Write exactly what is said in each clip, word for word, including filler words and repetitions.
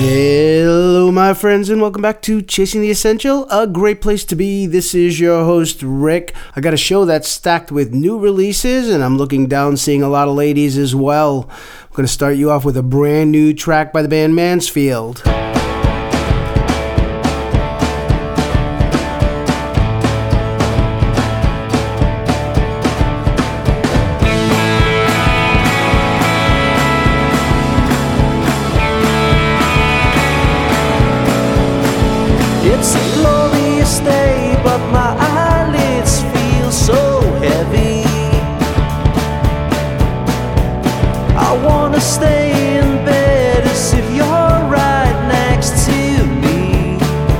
Hello, my friends, and welcome back to Chasing the Essential, a great place to be. This is your host, Rick. I got a show that's stacked with new releases, and I'm looking down, seeing a lot of ladies as well. I'm going to start you off with a brand new track by the band Mansfield. It's a glorious day, but my eyelids feel so heavy. I wanna stay in bed as if you're right next to me.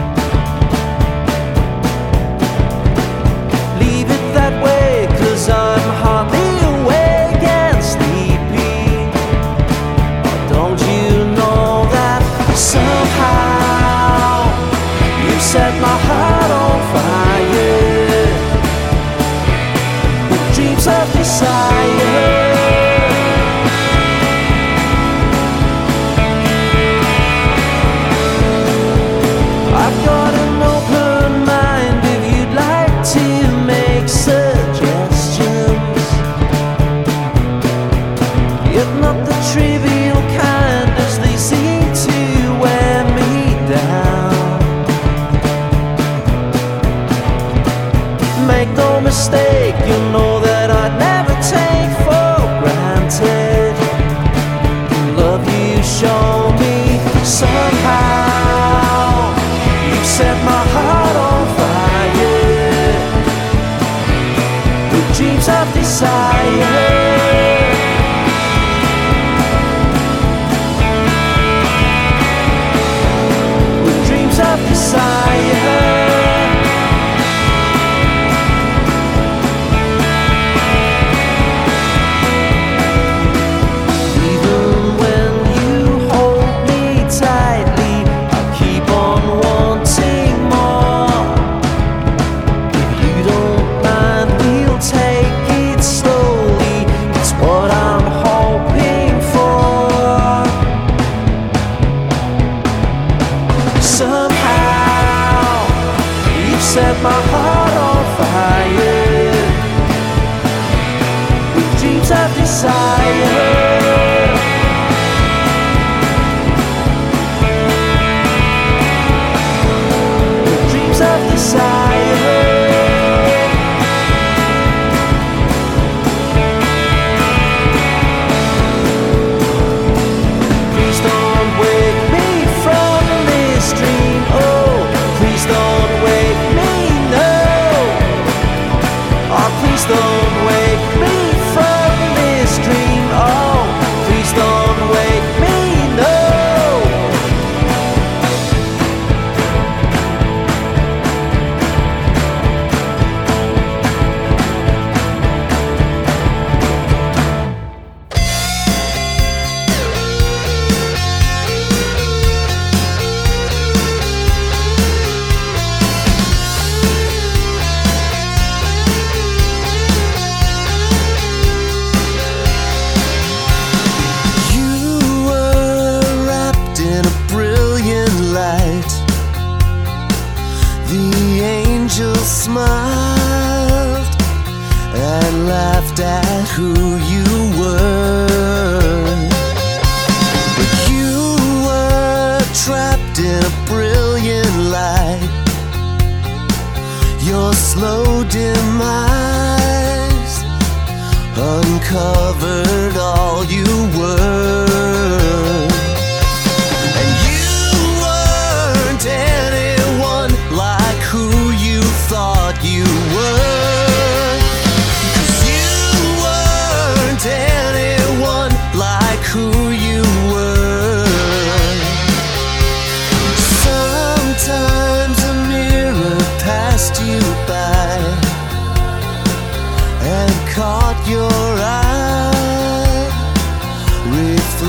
Leave it that way, 'cause I'm hardly awake and sleepy. Don't you know that somehow you set my heart on fire with dreams of desire? I've got an open mind if you'd like to make suggestions, yet not the trivial kind, as they seem to wear me down. Make no mistake, you know that I'd never take for granted the love you show me. Somehow you've set my heart on fire with dreams of desire. With dreams of desire. Set my heart on fire with dreams of desire. With dreams of desire. Please don't wake me from this dream. Oh, please don't wake me. Please don't wake me from this dream. Oh, please don't wake me, no. Smiled and laughed at who you were, but you were trapped in a brilliant light. Your slow dim eyes uncovered all you were. Thought you were, 'cause you weren't anyone like who you were. Sometimes a mirror passed you by and caught your eye,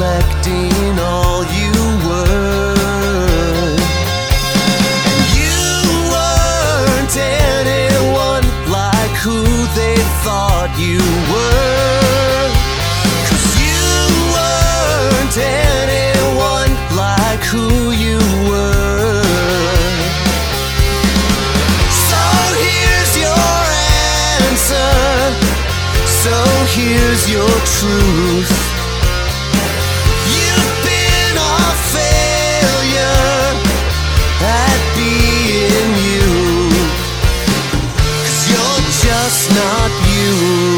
truth. You've been a failure at being you, 'cause you're just not you.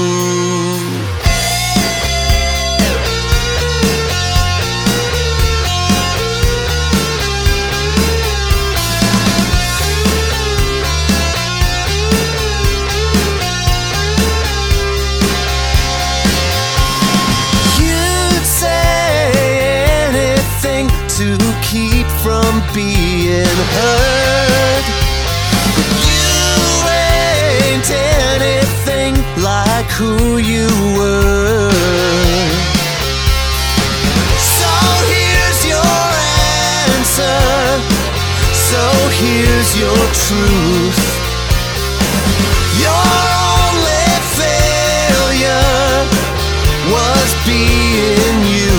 Keep from being hurt, but you ain't anything like who you were. So here's your answer, so here's your truth. Your only failure was being you.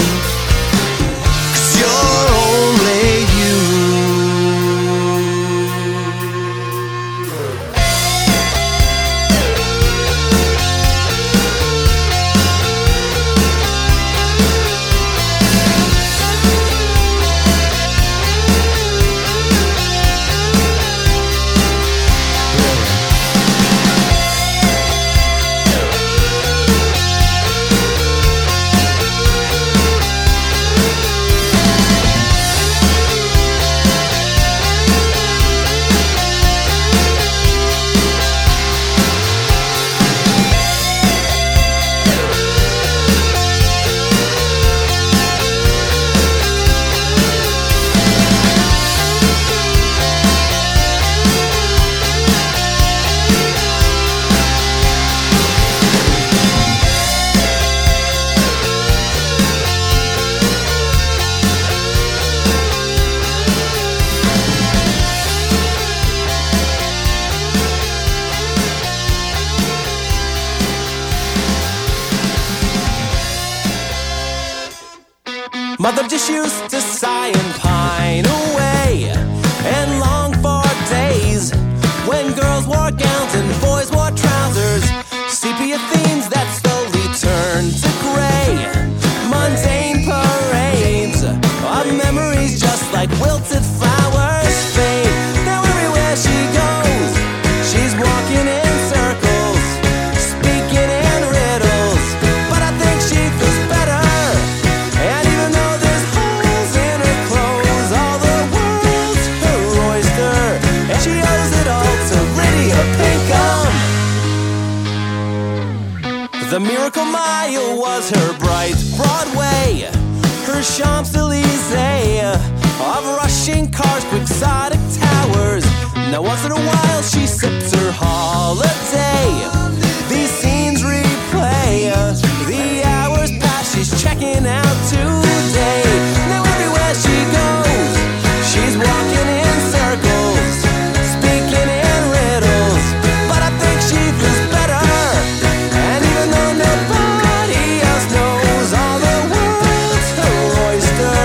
Mother just used to sigh and pine away and long for days when girls wore gowns and boys wore trousers. Sepia themes that slowly turned to gray. Mundane parades of memories just like wilted flowers fade. Now everywhere she goes, she's walking in circles, speaking in riddles. But I think she feels better. And even though there's holes in her clothes, all the world's her oyster, and she owes it all to Lydia Pinkham. The Miracle Mile was her bright Broadway, her Champs-Elysees of rushing cars, quixotic towers. Now once in a while she sips her holiday. These scenes replay, the hours pass, she's checking out today. Now everywhere she goes, she's walking in circles, speaking in riddles. But I think she feels better. And even though nobody else knows, all the world's her oyster,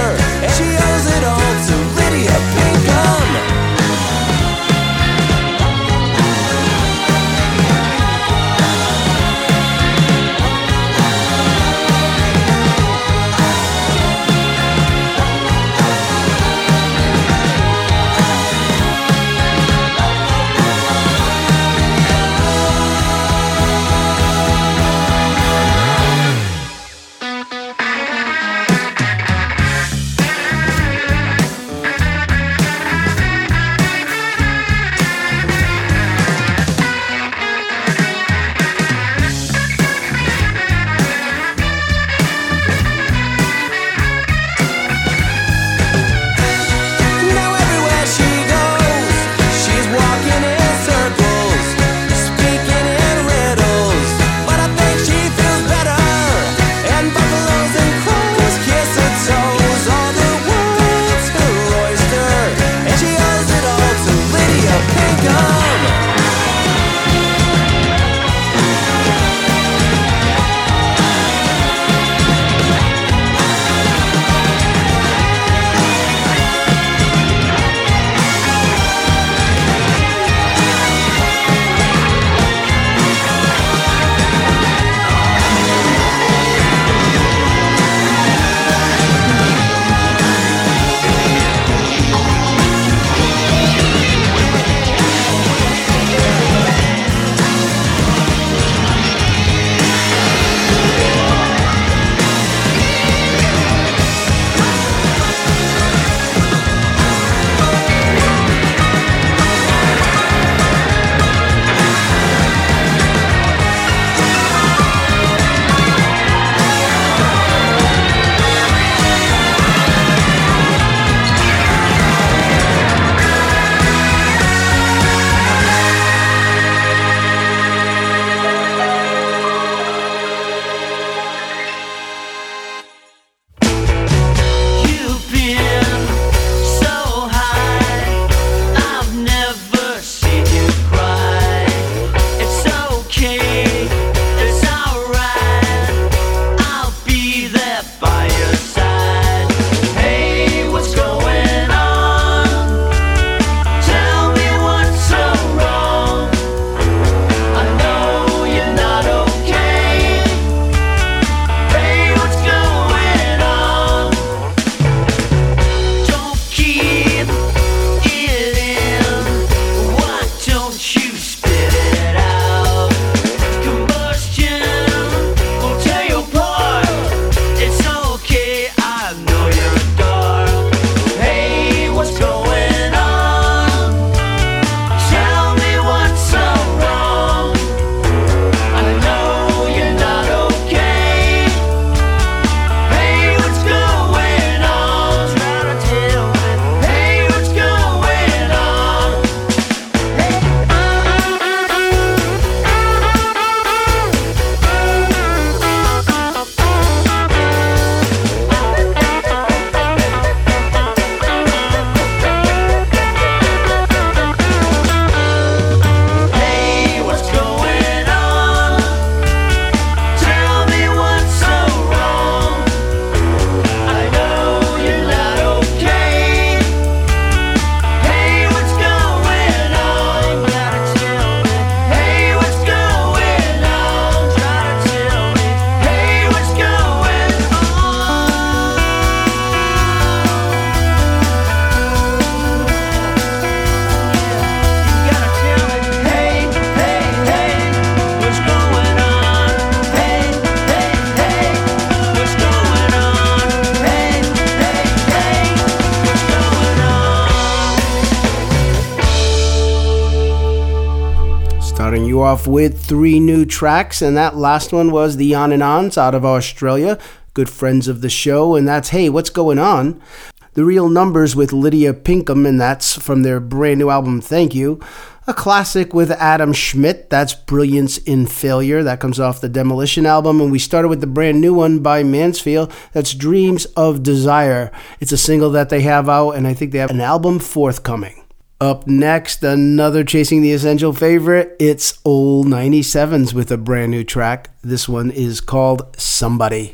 you off with three new tracks, and that last one was the On and Ons out of Australia, good friends of the show, and that's Hey, What's Going On? The Real Numbers with Lydia Pinkham, and that's from their brand new album, Thank You. A classic with Adam Schmidt, that's Brilliance in Failure. That comes off the Demolition album. And we started with the brand new one by Mansfield, that's Dreams of Desire. It's a single that they have out, and I think they have an album forthcoming. Up next, another Chasing the Essential favorite. It's Old ninety-sevens with a brand new track. This one is called Somebody.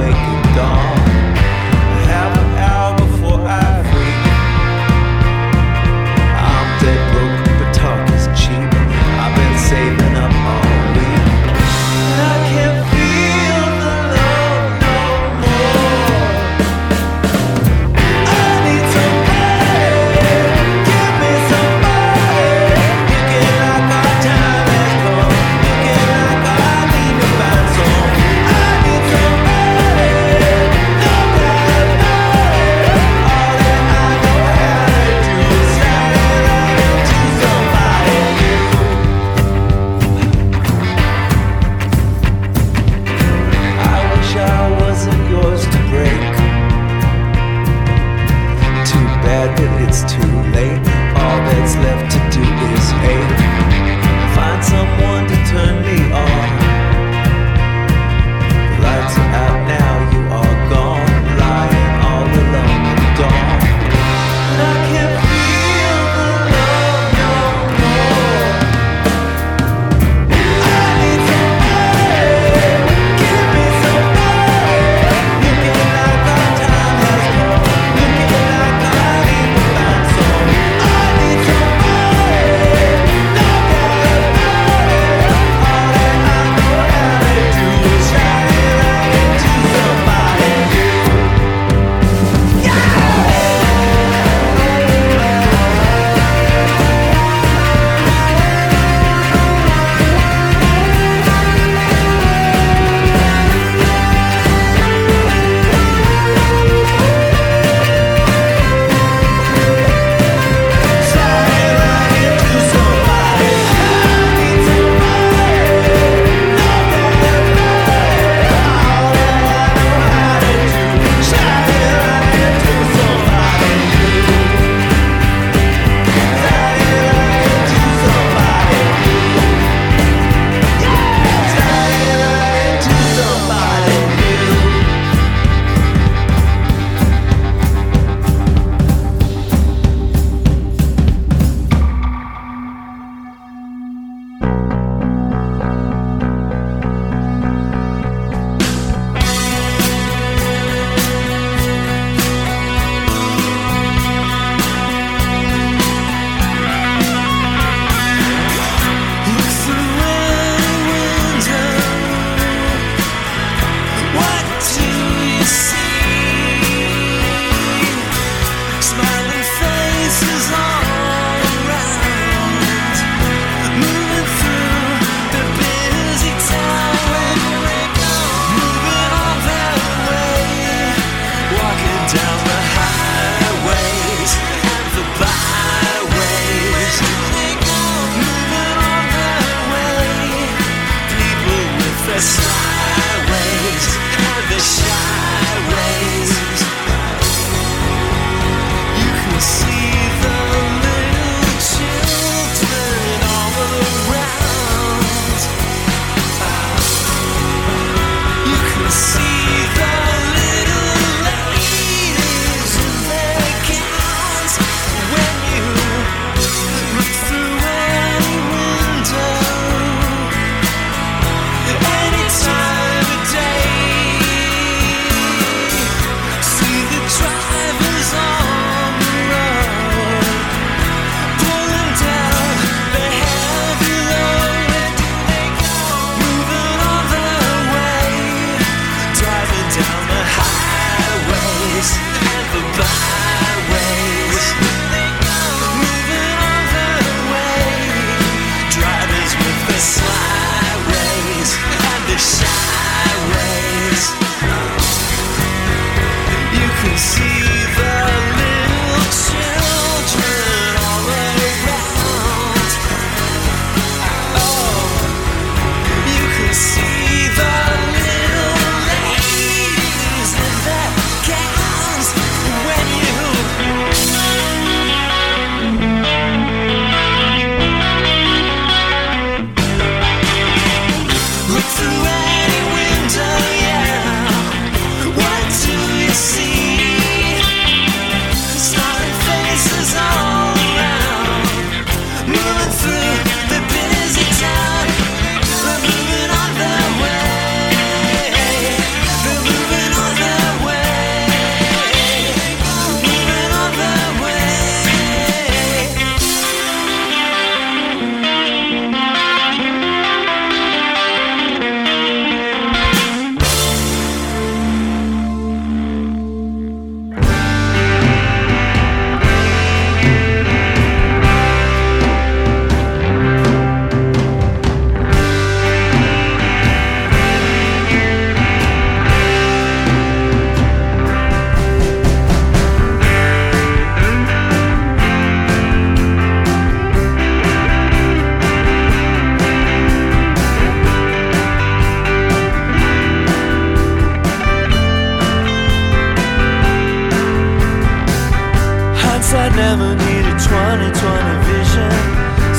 Half an hour before I freak.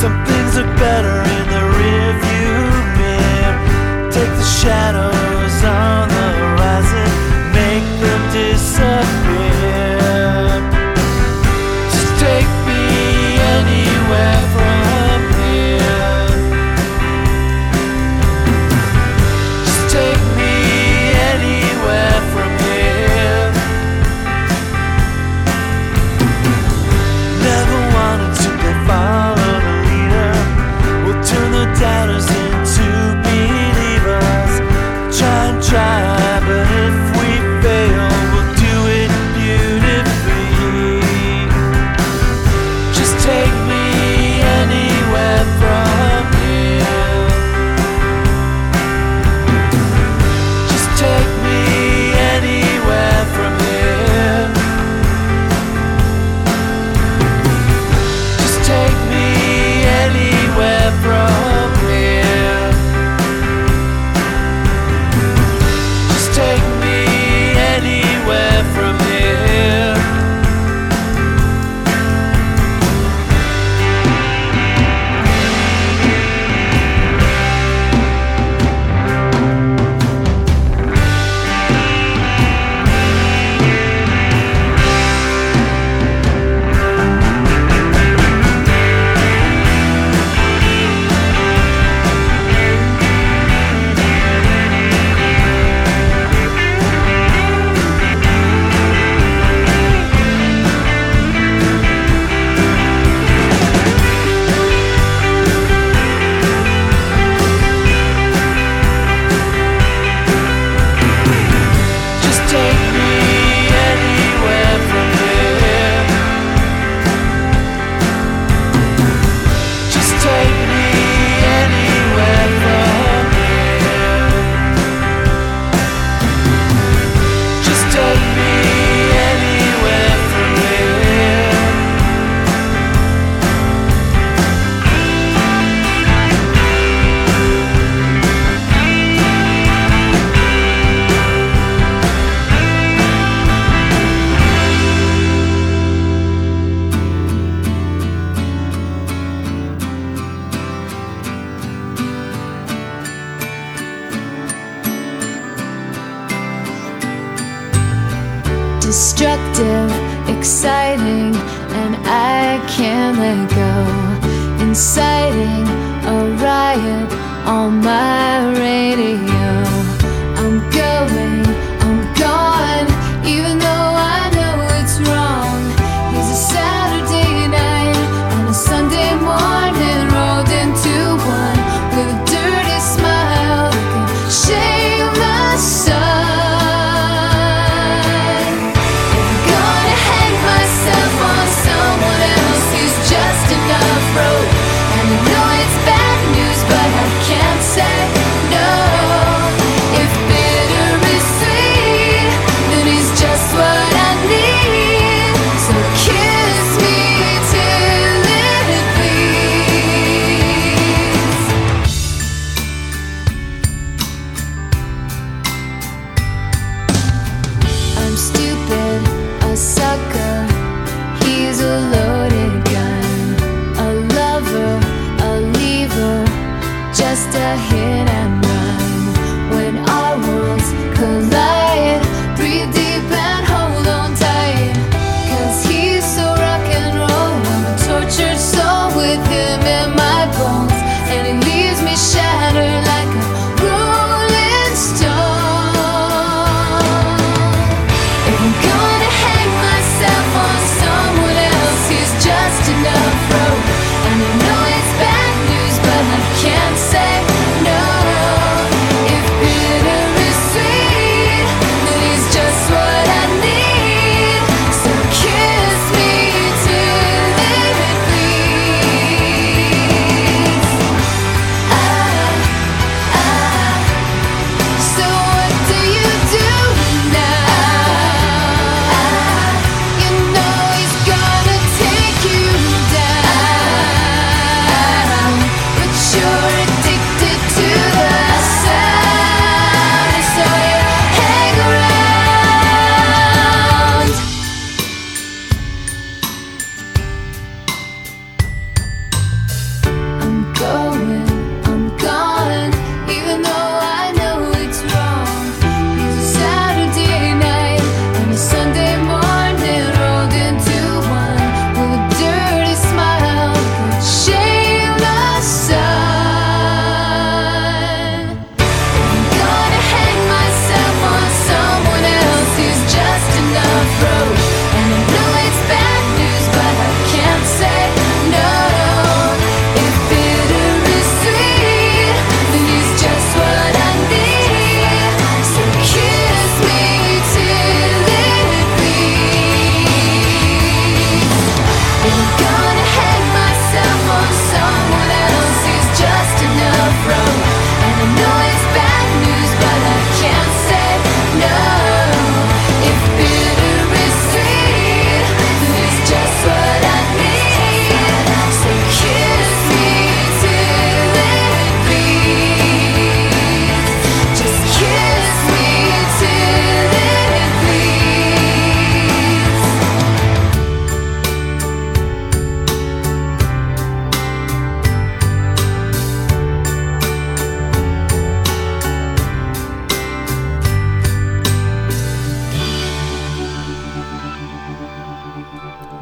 Some things are better in the rearview mirror. Take the shadows on the horizon, make them disappear. Just take me anywhere from here. Just take me anywhere from here. Never wanted to be followed a leader. We'll turn the doubters into believers. Try and try, but if we fail, we'll do it beautifully. Just take me anywhere from here. Just take me anywhere from here. Just take me anywhere from here. Just take me anywhere from here. Just take me anywhere from here. Just take me anywhere from here. Just take me anywhere from here. Destructive, exciting, and I can't let go. Inciting a riot on my radio. I'm going, I'm gone, even though I know it's wrong. Here's a Saturday night and a Sunday morning rolled into one with a dirty smile that can shame the sun. Gonna hang myself on someone else who's just enough rope. And I know it's bad news, but I can't say no. If bitter is sweet, then he's just what I need. So kiss me till it bleeds. I'm stupid, a sucker. He's a loaded gun, a lover, a lever, just a hit and run. When our worlds collide, breathe deep and hold on tight. 'Cause he's so rock and roll, I'm a tortured soul with him in my bones. And he leaves me shattered like a rolling stone. If I'm gonna hang myself on someone else, he's just enough rope. And I know it's bad news, but I can't say no.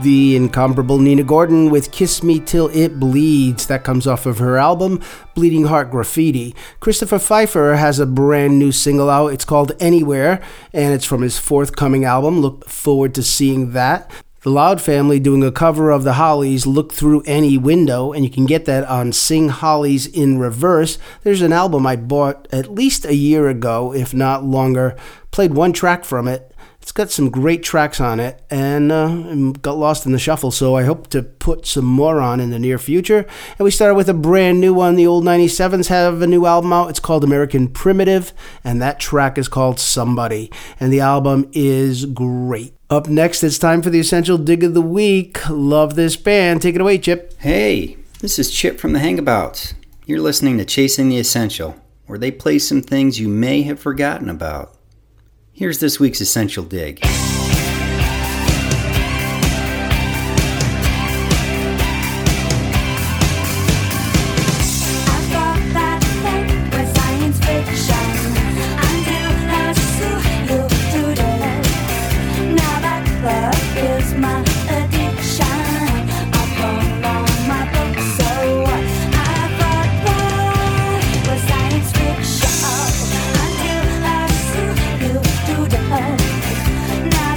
The incomparable Nina Gordon with Kiss Me Till It Bleeds. That comes off of her album, Bleeding Heart Graffiti. Christopher Pfeiffer has a brand new single out. It's called Anywhere, and it's from his forthcoming album. Look forward to seeing that. The Loud Family doing a cover of the Hollies' Look Through Any Window, and you can get that on Sing Hollies in Reverse. There's an album I bought at least a year ago, if not longer. Played one track from it. It's got some great tracks on it, and uh, got lost in the shuffle, so I hope to put some more on in the near future. And we started with a brand new one. The old ninety-sevens have a new album out. It's called American Primitive, and that track is called Somebody. And the album is great. Up next, it's time for the Essential Dig of the Week. Love this band. Take it away, Chip. Hey, this is Chip from the Hangabouts. You're listening to Chasing the Essential, where they play some things you may have forgotten about. Here's this week's Essential Dig. Now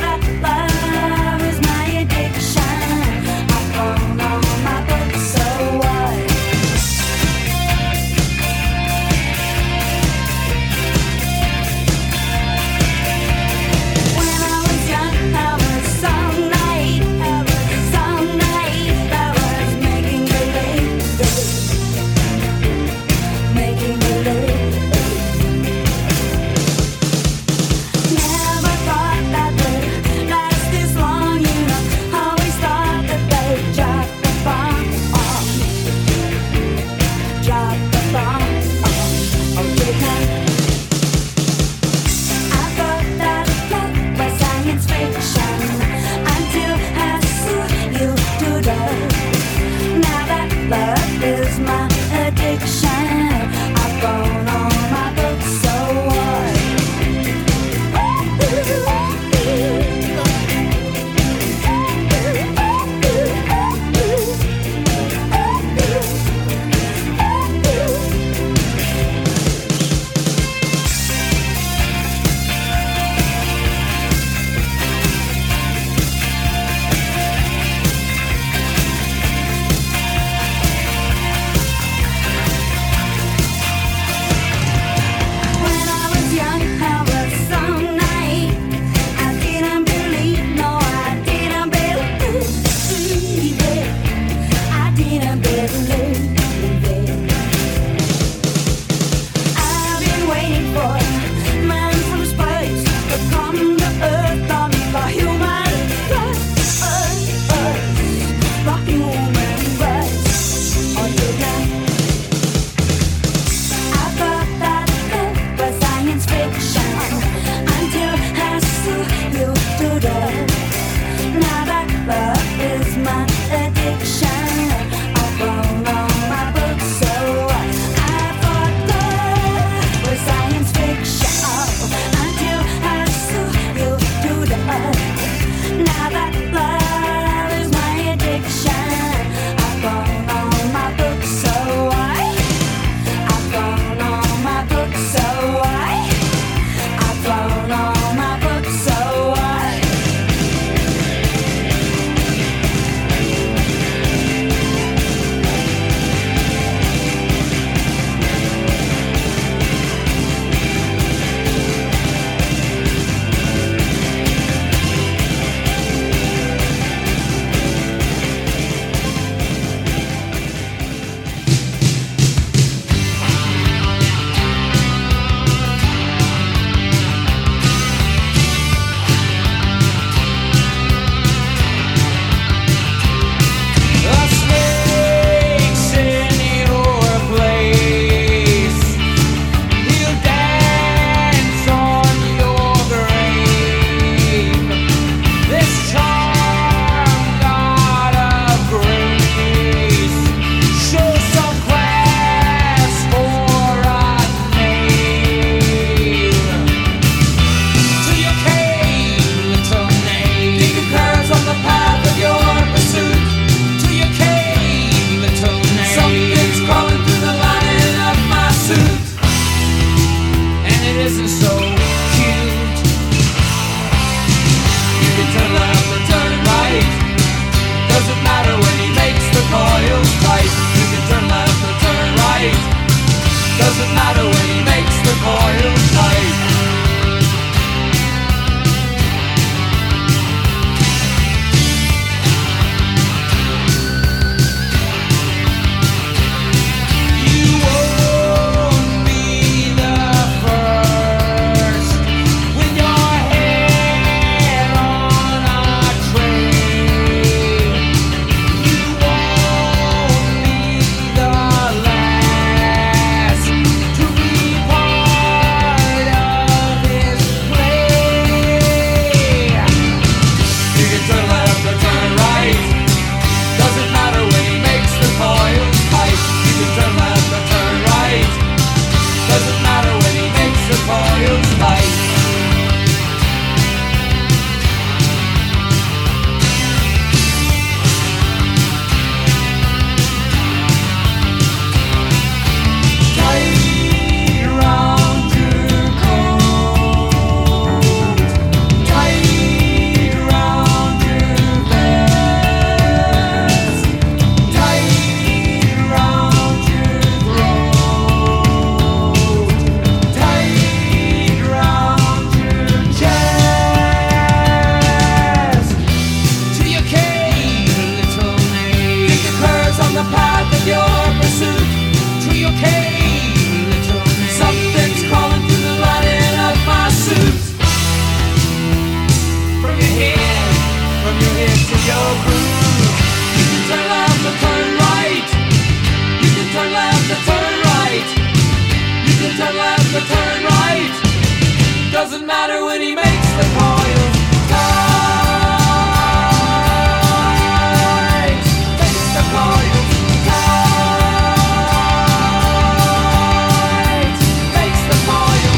Doesn't matter when he makes the coils tight. Doesn't matter when he makes the coils tight. Makes the coils tight. Makes the coils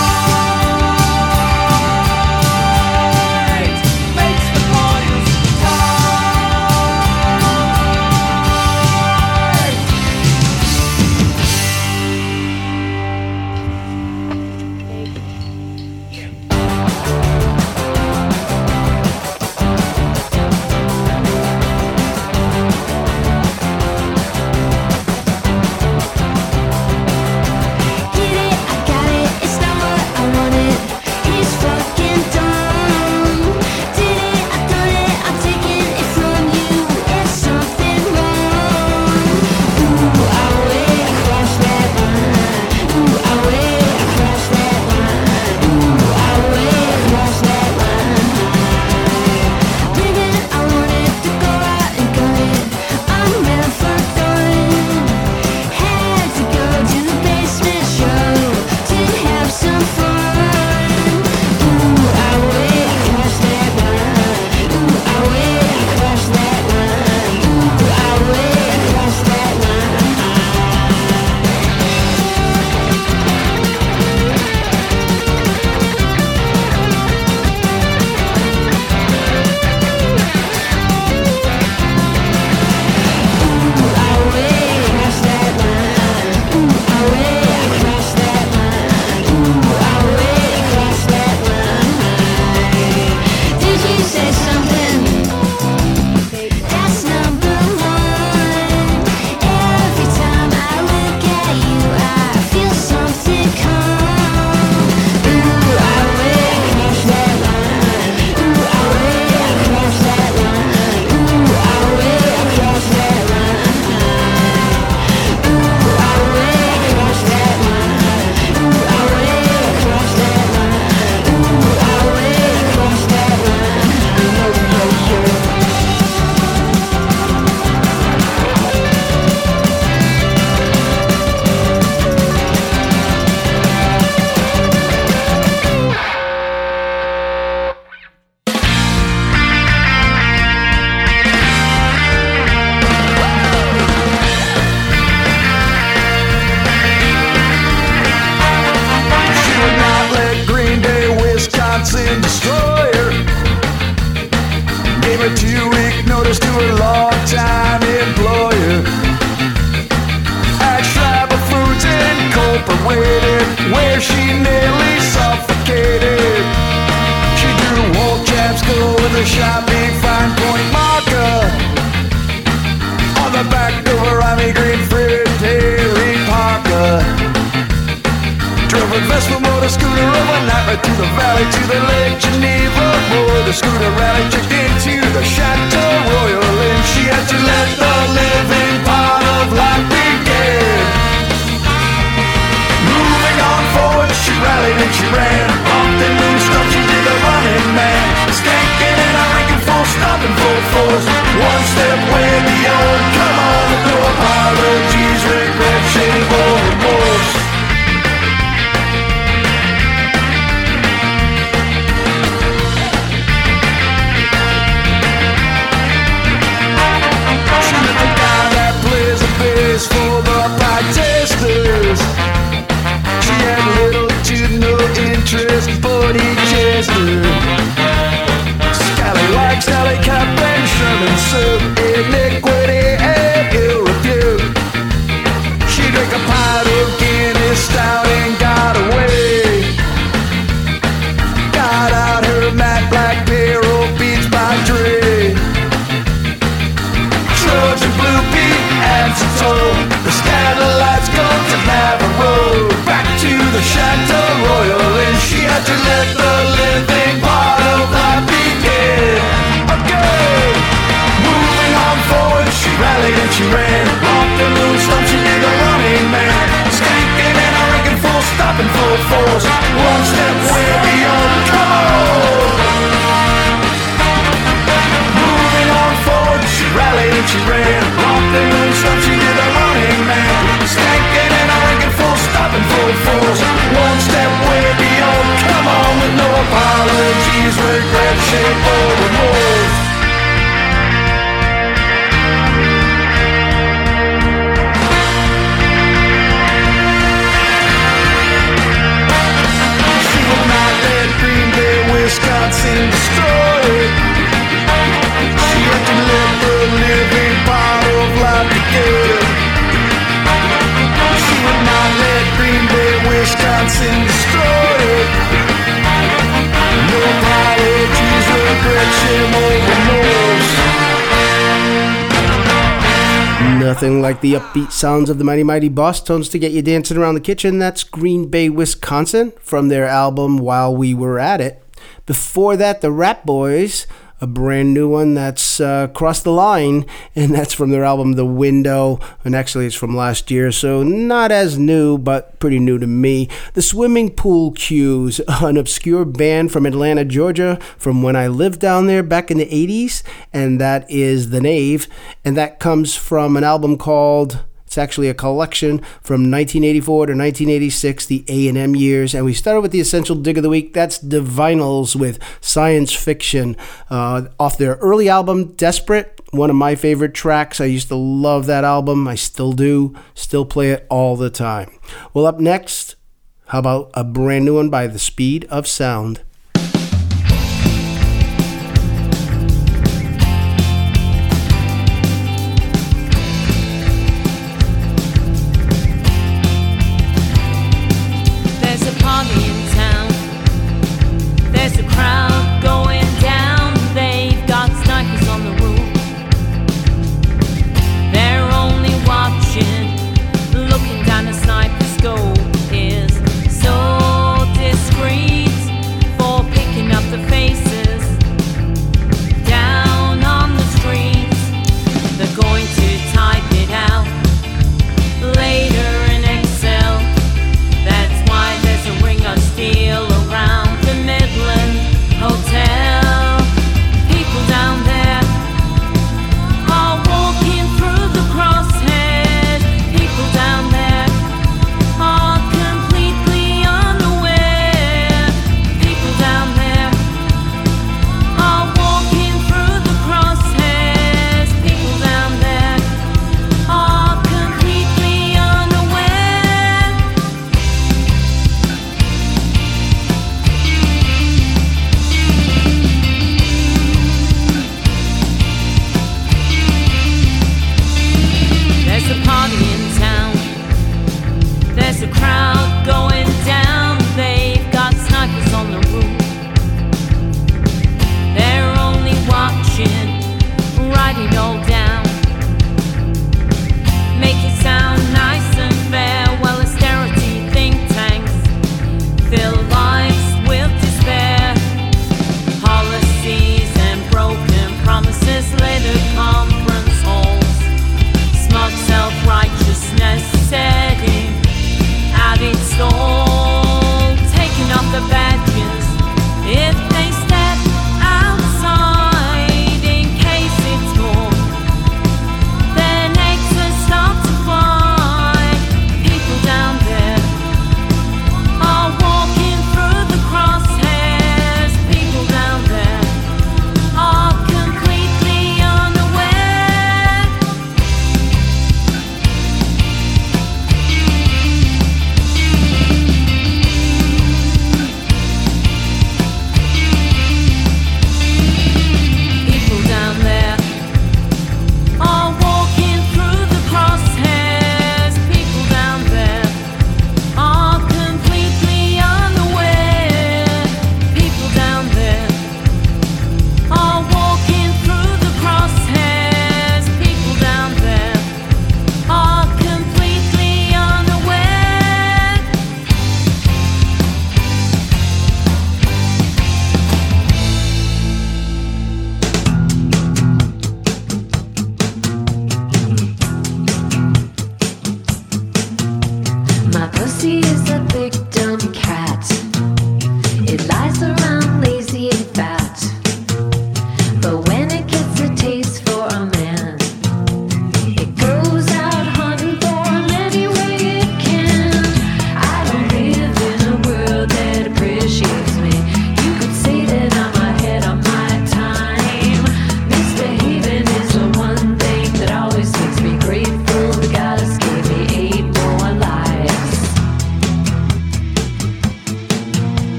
tight. Makes the coils the back of her army green fitted Terry Parker. the Vespa motor scooter overnight, right through the valley to the Lake Geneva. Boy, the scooter rally checked into the Chateau Royal, and she had to let the living part of life begin. Moving on forward, she rallied and she ran, bumped and moved, stopped, she did the running man, skanking and a ranking full, stopping full force, one step way beyond. Come on, with no apologies, regret, shame, or remorse. For the pie testers, she had little to no interest, but he chased her. Scallywag, Sally Cap, and Sherman soup, iniquity and ill repute. She drank a pint of Guinness stout and got away. Got out her matte black pair of Beats by Dre. Trojan Blue Pea, acetone, the scandalites gone to Navarro. Back to the Chateau Royal, and she had to let the living part of life begin. Okay, moving on forward, she rallied and she ran, romped and loose, stomped, she did the running man, skanking and a ranking full, stopping full force, one step way beyond. Come on! Moving on forward, she rallied and she ran, romped and loose, stomped, she did the running man, skanking and a ranking full, stopping full force, one step way beyond. Come on, with no apologies, regret, shame, or remorse. She will not let Green Bay, Wisconsin destroy it. She had to let the living part of life begin. She would not let Green Bay, Wisconsin destroy it. No apologies, regret, shame, or remorse. Nothing like the upbeat sounds of the Mighty Mighty Boss Tones to get you dancing around the kitchen. That's Green Bay, Wisconsin, from their album While We Were At It. Before that, the Rat Boys, a brand new one that's uh, crossed the line, and that's from their album The Window, and actually it's from last year, so not as new, but pretty new to me. The Swimming Pool Cues, an obscure band from Atlanta, Georgia, from when I lived down there back in the eighties, and that is The Knave, and that comes from an album called... It's actually a collection from nineteen eighty-four to nineteen eighty-six, the A and M years. And we started with the Essential Dig of the Week. That's Divinals with Science Fiction. Uh, off their early album, Desperate, one of my favorite tracks. I used to love that album. I still do. Still play it all the time. Well, up next, how about a brand new one by The Speed of Sound? Looking down a sniper's scope is so discreet.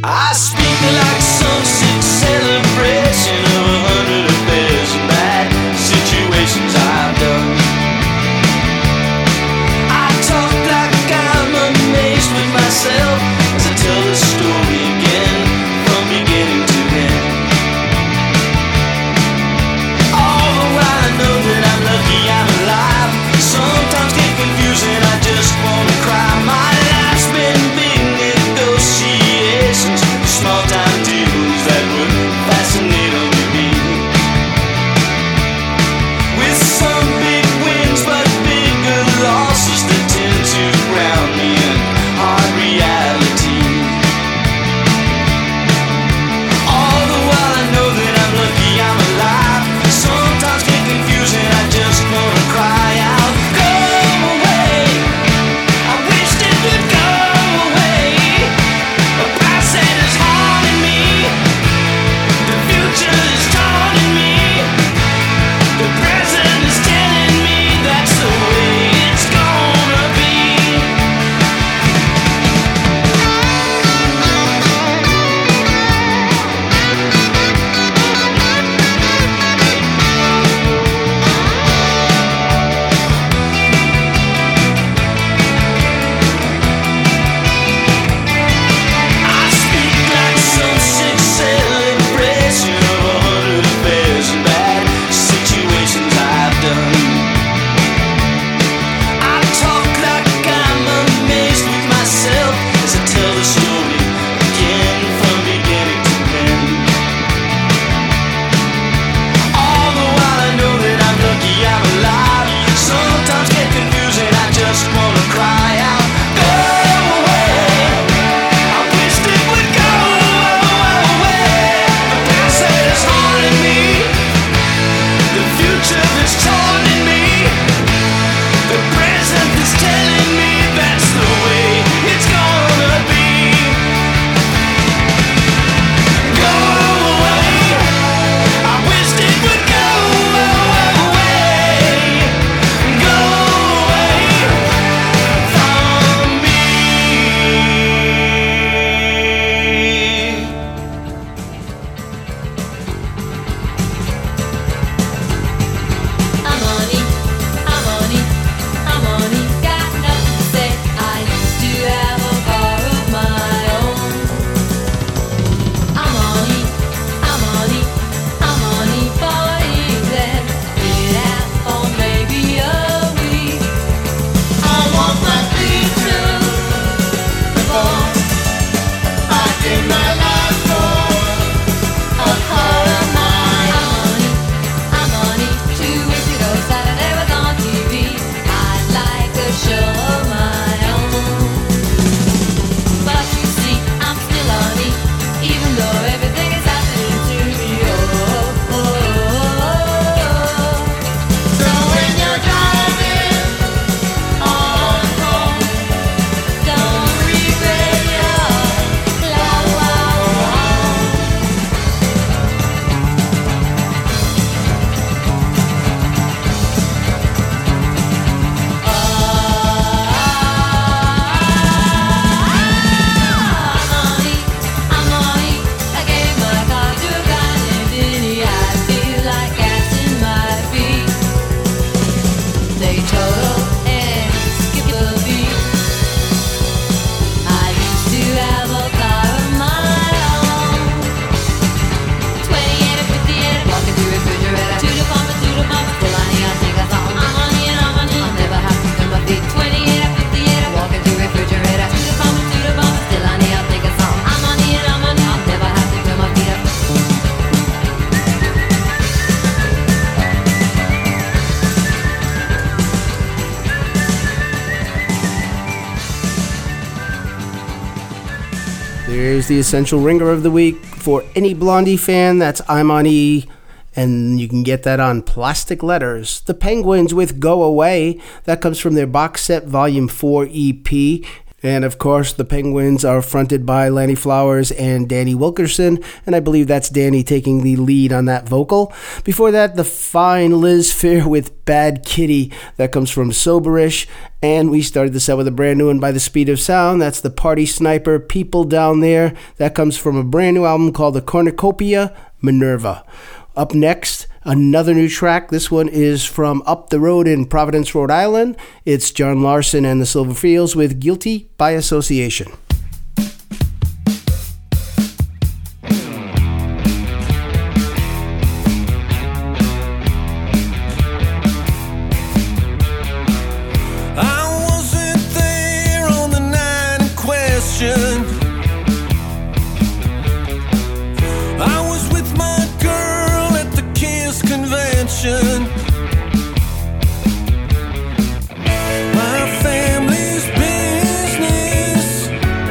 I speak like some sick celebration of a hundred affairs and bad situations I've done. I talk like I'm amazed with myself as I tell the story again from beginning to end. All the while I know that I'm lucky I'm alive. Sometimes get confusing, I just wanna cry. My life's been big negotiations, small time deals that would fascinate only me. With some big wins but bigger losses that tend to ground me in hard reality. All the while I know that I'm lucky I'm alive. Sometimes get confusing, I just wanna cry out. Go away, I wish it would go away. The past that is haunting me, the future is taunting me, the present is telling me that's the way it's gonna be. I speak like some sick celebration of a hundred affairs and bad situations I've done. I talk like I'm amazed with myself as I tell the story again from beginning to end. All the while I know that I'm lucky I'm alive. Sometimes get confusing, I just wanna cry out. Go away, I wish it would go away. The past that is haunting me, the future that's taunting me, the present is telling me that's the way it's gonna be. Go away, I wish it would go away. Go away from me. I'm on it, I'm on it, I'm on it, got nothing to say. I used to have a car of my own. I'm on it, I'm on it, I'm on it for England. Been out for maybe a week. I want my future before I give my life for a car of my own. I'm on it. Two weeks ago, Saturday was on T V. I'd like a show of my own. But you see, I'm still on it, even though everything is happening to me. Oh, oh, oh, oh. So when you're driving on home, don't regret your love. I'm on it, I'm on it. I gave my car to a guy named Denny. I feel like gas in my feet. They total and skip a beat. I used to have a car of my own. Twenty-eight or fifty-eight, walking through refrigerator. To the pump, to the pump, still I need to take a song. I'm on it, I'm on it. I'll never have to turn my feet. Twenty-eight or fifty-eight, walking through refrigerator. To the pump, to the pump, still I need to take a song. I'm on it, I'm on it. I'll never have to turn my feet up. There's the essential ringer of the week for any Blondie fan. That's I'm on E, and you can get that on plastic letters. The Penguins with Go Away. That comes from their box set volume four E P. And of course, the Penguins are fronted by Lanny Flowers and Danny Wilkerson, and I believe that's Danny taking the lead on that vocal. Before that, the fine Liz Phair with Bad Kitty, that comes from Soberish. And we started the set with a brand new one by The Speed of Sound. That's the Party Sniper, People Down There. That comes from a brand new album called The Cornucopia, Minerva. Up next, another new track. This one is from up the road in Providence, Rhode Island. It's John Larson and the Silverfields with Guilty by Association. I wasn't there on the night in question. I was with my girl at the Kiss convention. My family's business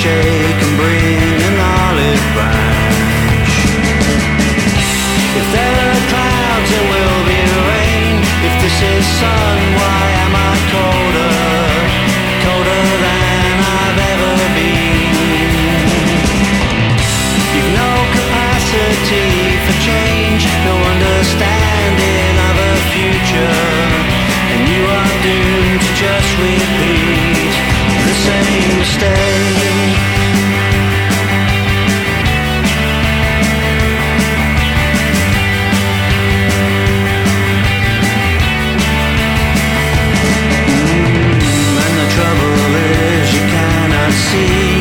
shake and bring an olive branch. If there are clouds, there will be rain. If this is sun, why am I colder, colder than I've ever been? You've no capacity for change, no understanding of a future, and you are doomed to just repeat the same mistake. Mm, and the trouble is you cannot see.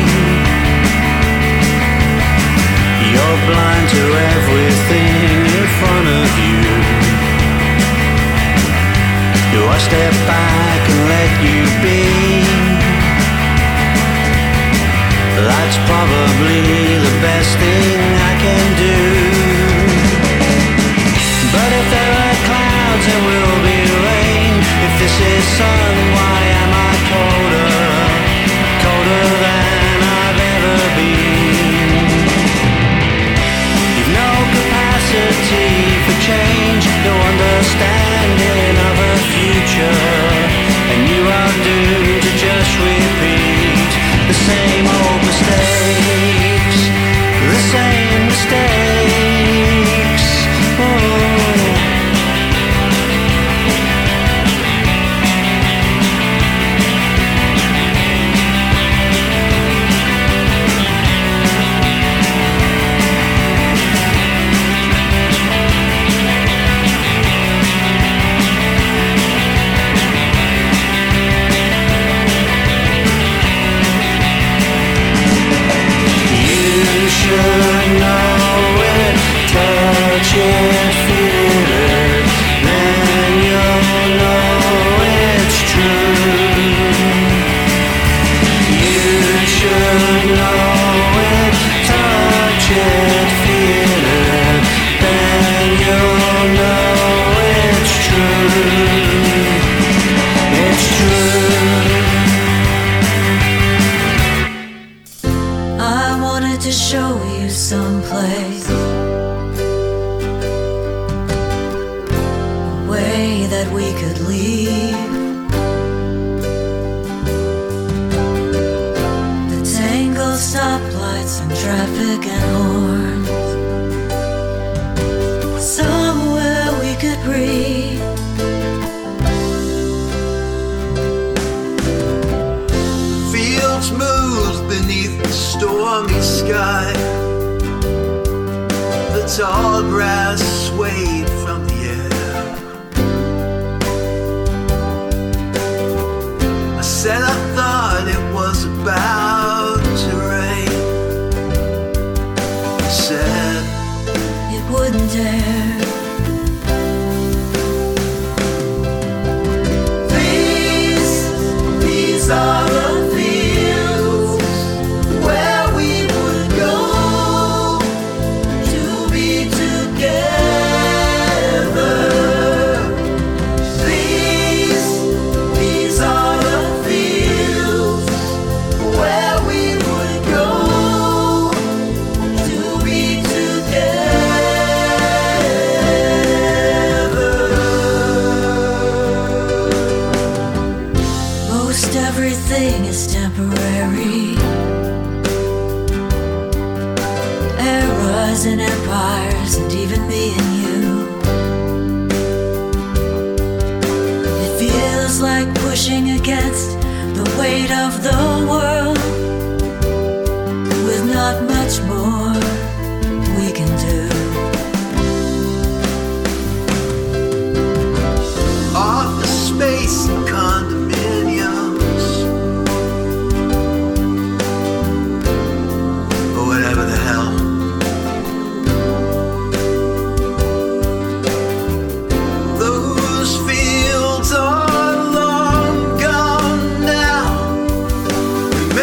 You're blind to everything in front of you. Do I step back and let you be? That's probably the best thing I can do. But if there are clouds, there will be rain. If this is sun, why am I colder, colder than I've ever been? You've no capacity for change, no understanding of a future, and you are doomed to just repeat the same old mistakes, the same mistakes. Oh. Tall grass swayed from the air. I said I thought it was about to rain. I said it wouldn't dare. These, these are the fields where we would go. Everything is temporary. Eras and empires, and even me and you. It feels like pushing against the weight of the world, with not much more we can do. Office space and condominium, whatever the hell. Those fields are long gone now.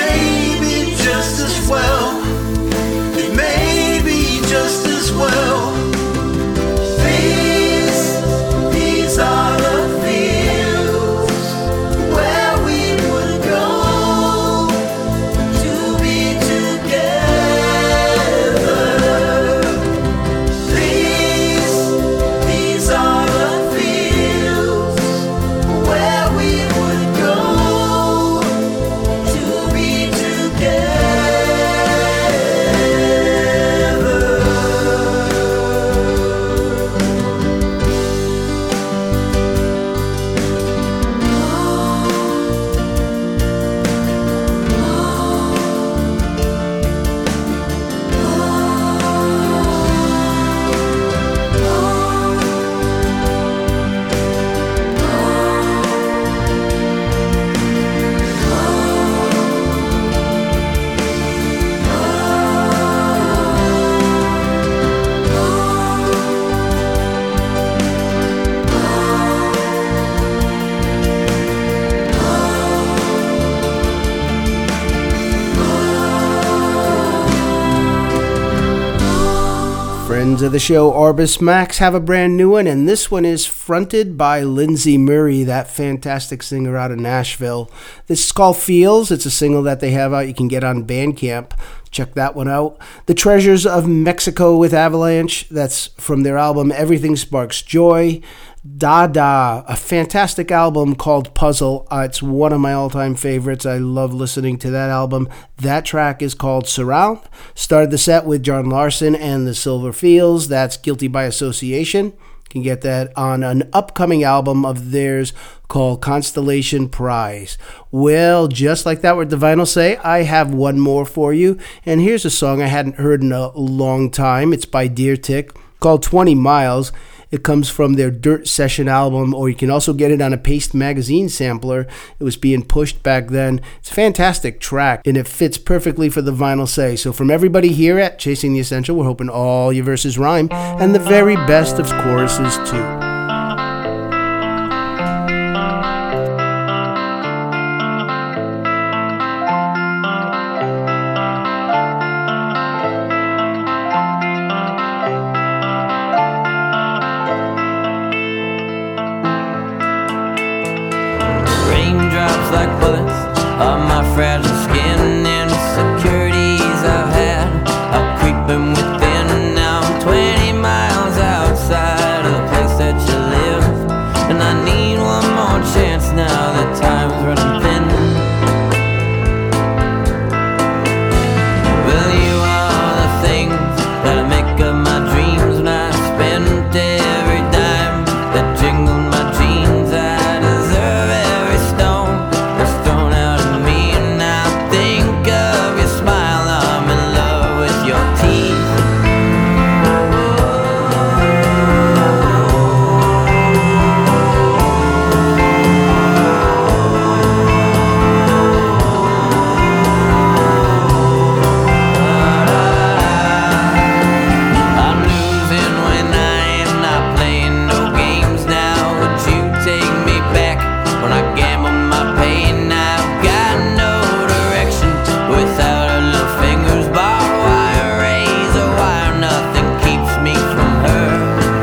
Friends of the show, Orbis Max, have a brand new one, and this one is fronted by Lindsay Murray, that fantastic singer out of Nashville. This is called Feels. It's a single that they have out. You can get on Bandcamp. Check that one out. The Treasures of Mexico with Avalanche. That's from their album Everything Sparks Joy. Dada, a fantastic album called Puzzle. Uh, it's one of my all-time favorites. I love listening to that album. That track is called Surround. Started the set with John Larson and the Silver Fields. That's Guilty by Association. You can get that on an upcoming album of theirs called Constellation Prize. Well, just like that what the vinyl say, I have one more for you. And here's a song I hadn't heard in a long time. It's by Deer Tick, called twenty miles. It comes from their Dirt Session album, or you can also get it on a Paste magazine sampler. It was being pushed back then. It's a fantastic track, and it fits perfectly for the vinyl say. So from everybody here at Chasing the Essential, we're hoping all your verses rhyme, and the very best of choruses too. Like bullets on my fragile skin, insecurities I've had are creeping within. Now I'm twenty miles outside of the place that you live, and I need one more chance now that time's running thin. Well, you are the things that make up my dreams. When I spent every dime that jingled my jeans, I deserve every stone thrown out of me, and I think of your smile. I'm in love with your teeth. I'm losing when I am not playing no games now. Would you take me back when I gamble my pain? I've got no direction without her little fingers, barbed wire, razor wire, nothing keeps me from her.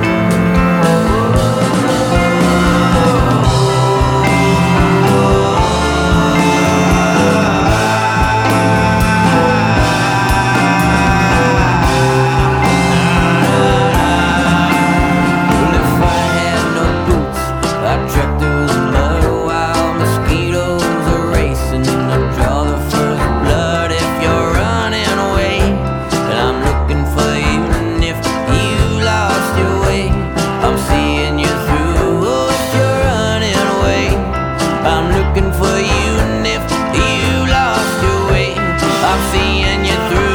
And if I had no boots, I'd trek through the mud while mosquitoes are racing, and I draw the first blood. If you're running away, and I'm looking for you, and if you lost your way, I'm seeing you through. Oh, if you're running away, I'm looking for you, and if you lost your way, I'm seeing you through.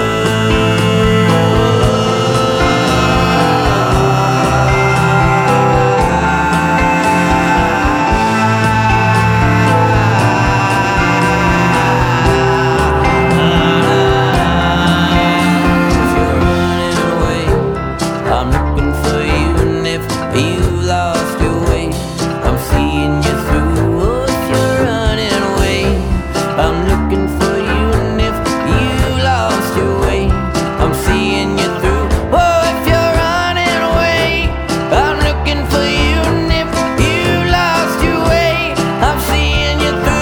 If you're running away, I'm looking for you, and if you lost your way, I'm seeing you through. Oh, if you're running away, I'm looking for you, and if you lost your way, I'm seeing you through. Oh, if you're running away, I'm looking for you, and if you lost your way, I'm seeing you through.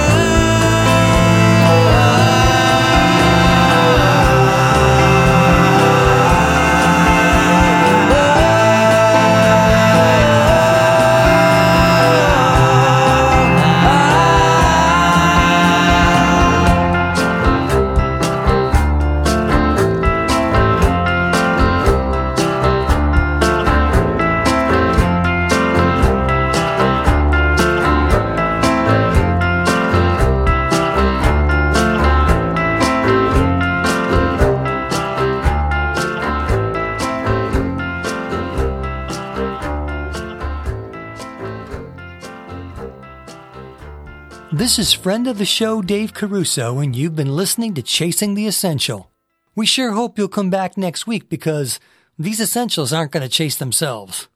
This is friend of the show Dave Caruso, and you've been listening to Chasing the Essential. We sure hope you'll come back next week, because these essentials aren't going to chase themselves.